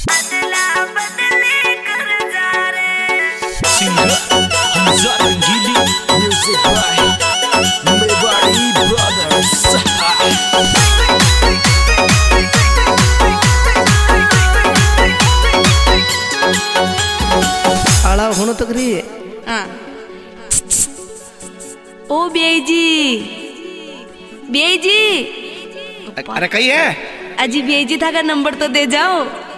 ओ बेजी बेजी अरे कही है अजी बेजी था का नंबर तो दे जाओ।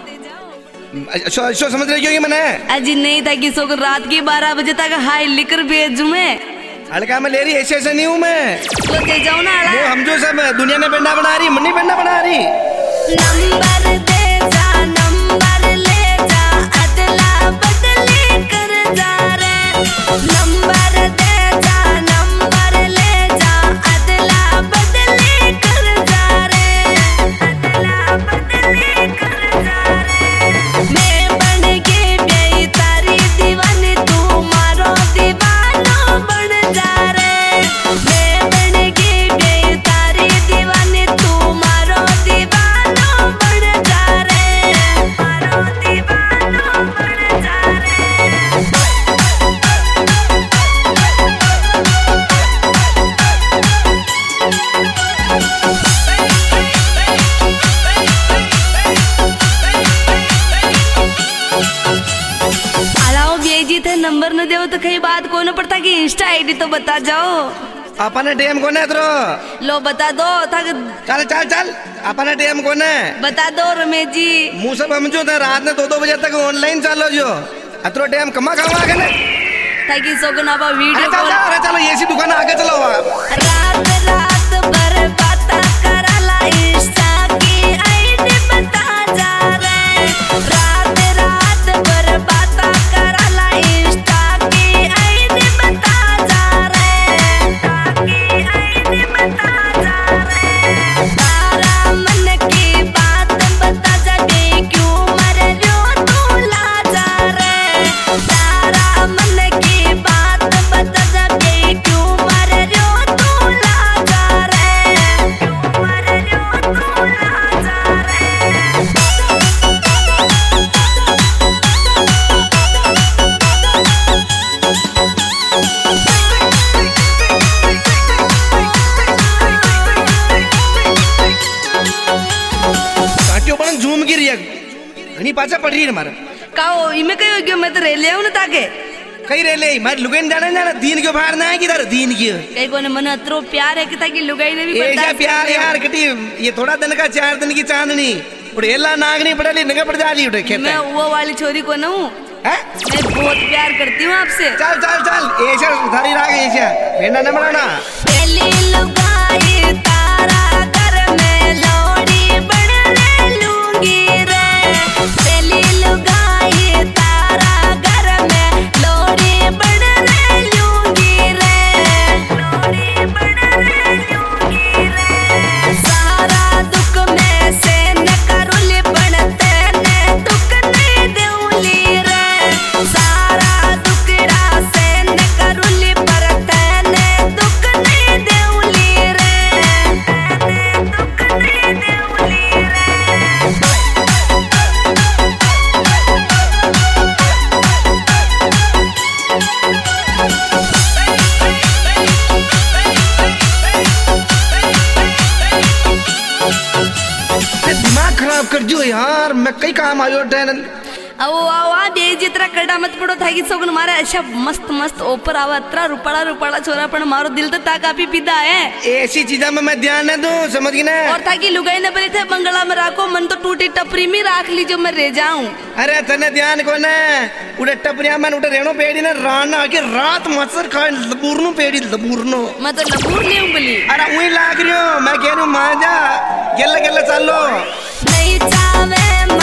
शो समझ रही क्यों मैंने अजी नहीं था कि सो रात के 12 बजे तक हाई लिकर भेजू मैं। हल्का में ले रही ऐसे नहीं हूँ मैं तो दे जाओ ना। वो हम जो सब दुनिया में पेंडा बना रही मन्नी पेंडा बना रही। नंबर दे जा नंबर ले जा अदला बदली कर जा रे। नंबर दे जा नंबर ले जा अदला बदली कर जा रे। अदला बदली कर जा रे। मैं बन के गई तारी दीवानी तू मारो दीवाना बन जा रे। मैं बन के गई तारी दीवानी तू मारो दीवाना बन जा रे। मारो दीवाना बन जा रे। अलाओ बेजी थे नंबर न देव तो कई बात को न पड़ता कि इंस्टा आईडी तो बता जाओ। अपने टेम कौन है तेरो लो बता दो था चल चल चल अपने टेम कौन है बता दो रमेश जी। मुँह सब समझो थे रात में 2-2 बजे तक ऑनलाइन चालो जो अतरो टेम कमा खावा के ना ताकि सोगना बा वीडियो कॉल। अरे चलो ये सी दुकान आगे चलो रात रात भर बाता करला इंस्टा की आईडी बता जा रे। रात रात भर बाता करला इंस्टा की आईडी बता जा रे। की आईडी बता जा रे। तारा मन की बात बता जा बे क्यों मर रहो तू ला जा रे। तारा मन की बात बता जा बे क्यों मर रहो तू ला जा रे। क्यों मर रहो तू ला जा रे। काटियो पण झूम की रिया घणी पाछा पड़ रही है मारा काओ इमे कयो गयो मैं तो रे ले न ताके कई रे ले मार लुगाइन जाने ना दीन क्यों बाहर ना है किधर दीन क्यों कई कोने मन अतरो प्यार है कि ताकि लुगाई ने भी ऐसा प्यार यार कटी ये थोड़ा दिन का 4 दिन की चांदनी उड़े एला नागनी पड़ली नगा पड़ जाली उठे खेत मैं वो वाली छोरी को न हूं। हैं मैं बहुत प्यार करती हूँ आपसे। चल चल चल ऐसा उधारी राग ऐसा भेंडा न बनाना पहली लुगाई तारा घर में लौड़ी बनने लूंगी रे। पहली लुगाई तारा घर में लौड़ी बनने लूंगी रे। लौड़ी बनने लूंगी रे। सारा दुख में से न करुली बनते ने दुख नहीं देउली रे। सारा दुखड़ा से न करुली परते ने दुख नहीं देउली रे। दुख नहीं देउली रे। दिमाग खराब कर जो यार मैं कई काम आयो टैन आओ आओ आ बेजी तरह कड़ा मत पड़ो था कि सोगन मारा ऐसा मस्त मस्त ऊपर आवा अतरा रुपड़ा रुपड़ा छोरा पण मारो दिल तो ता काफी पिदा है। ऐसी चीजा में मैं ध्यान न दूं समझ गई ना और ताकि लुगाई न बने थे बंगला में राखो मन तो टूटी टपरी में राख ली जो मैं रह जाऊं। अरे तने ध्यान को ना उड़े टपरिया मन उड़े रेणो पेड़ी ना राना के रात मसर खा लबूरनो पेड़ी लबूरनो मैं तो लबूर ले उंगली। अरे वही लाग रही हूं मैं कह रही हूं माजा गेला गेला चलो नहीं चावे